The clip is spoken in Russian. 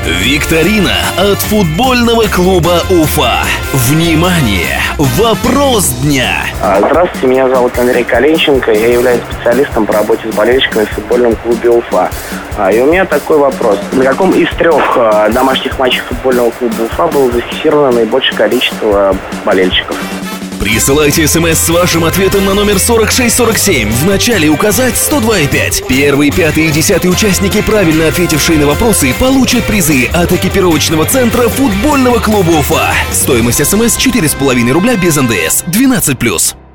Викторина от футбольного клуба Уфа. Внимание! Вопрос дня! Здравствуйте, меня зовут Андрей Коленченко. Я являюсь специалистом по работе с болельщиками в футбольном клубе Уфа. И у меня такой вопрос. На каком из 3 домашних матчей футбольного клуба Уфа было зафиксировано наибольшее количество болельщиков? Присылайте смс с вашим ответом на номер 4647. В начале указать 102,5. Первый, 5 и 10 участники, правильно ответившие на вопросы, получат призы от экипировочного центра футбольного клуба Уфа. Стоимость смс 4,5 рубля без НДС. 12+.